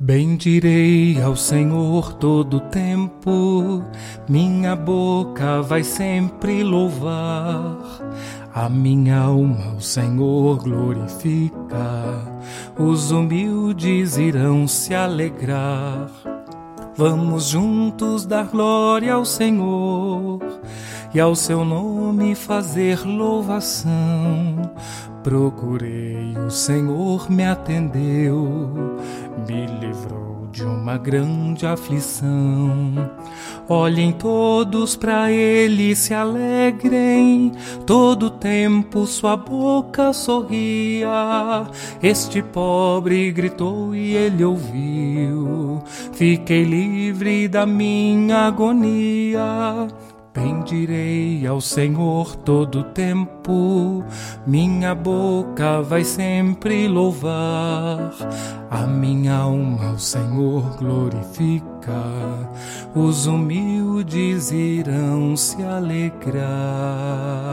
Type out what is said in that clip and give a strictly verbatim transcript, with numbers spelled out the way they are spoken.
Bendirei ao Senhor todo o tempo, minha boca vai sempre louvar. A minha alma o Senhor glorifica, os humildes irão se alegrar. Vamos juntos dar glória ao Senhor e ao seu nome fazer louvação. Procurei, o Senhor me atendeu, me livrou de uma grande aflição. Olhem todos para ele, se alegrem, todo tempo sua boca sorria. Este pobre gritou e ele ouviu, fiquei livre da minha agonia. Bendirei ao Senhor todo o tempo, minha boca vai sempre louvar. A minha alma o Senhor glorifica, os humildes irão se alegrar.